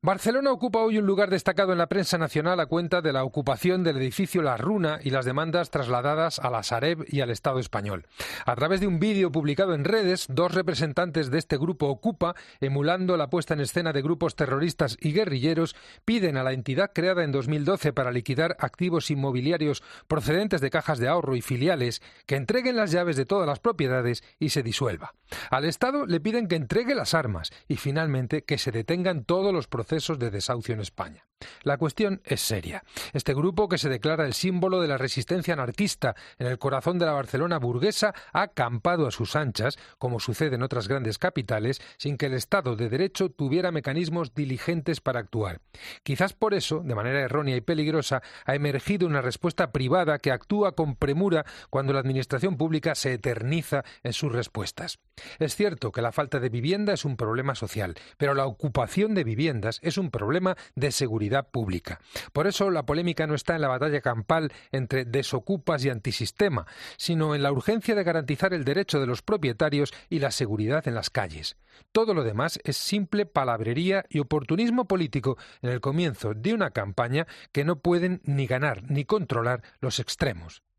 Barcelona ocupa hoy un lugar destacado en la prensa nacional a cuenta de la ocupación del edificio La Runa y las demandas trasladadas a la Sareb y al Estado español. A través de un vídeo publicado en redes, dos representantes de este grupo Ocupa, emulando la puesta en escena de grupos terroristas y guerrilleros, piden a la entidad creada en 2012 para liquidar activos inmobiliarios procedentes de cajas de ahorro y filiales que entreguen las llaves de todas las propiedades y se disuelva. Al Estado le piden que entregue las armas y finalmente que se detengan todos los procesos de desahucio en España. La cuestión es seria. Este grupo, que se declara el símbolo de la resistencia anarquista en el corazón de la Barcelona burguesa, ha acampado a sus anchas, como sucede en otras grandes capitales, sin que el Estado de Derecho tuviera mecanismos diligentes para actuar. Quizás por eso, de manera errónea y peligrosa, ha emergido una respuesta privada que actúa con premura cuando la administración pública se eterniza en sus respuestas. Es cierto que la falta de vivienda es un problema social, pero la ocupación de viviendas es un problema de seguridad pública. Por eso la polémica no está en la batalla campal entre desocupas y antisistema, sino en la urgencia de garantizar el derecho de los propietarios y la seguridad en las calles. Todo lo demás es simple palabrería y oportunismo político en el comienzo de una campaña que no pueden ni ganar ni controlar los extremos.